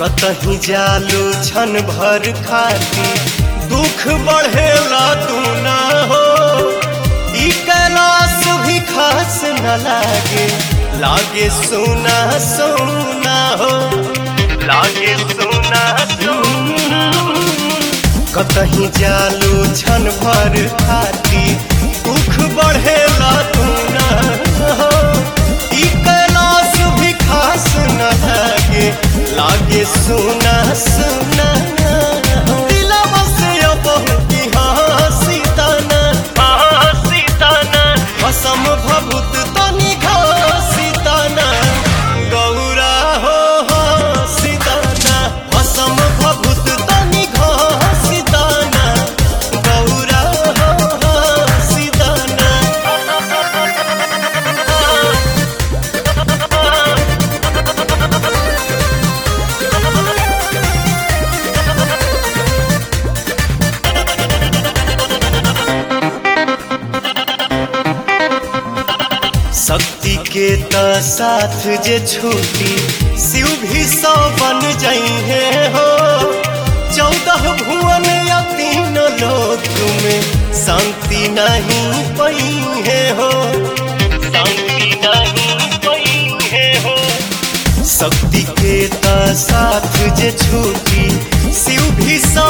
कतही जालू छन भर खाती दुख बढ़ेला तू ना हो। ई कैलाश भी खास न लागे, लागे सोना सोना हो, लागे सोना सोना। कतही जालू छन भर खाती दुख बढ़ेला तू ना हो। ई कैलाश भी खास न लागे, लागे सोना सोना। दिलवा से अब की हंसी तना, हंसी तना। कसम भभूत तनी घसी तना, गौरा हो हंसी तना। कसम भभूत तनी घसी तना, गौरा हो हंसी तना। शक्ति के त साथ जे छूटी शिव भी 100 बन जाइए हो। 14 भुवन या 3 लोक में शांति नहीं पाइए हो, शांति नहीं पाइए हो। शक्ति के त साथ जे छूटी शिव भी 100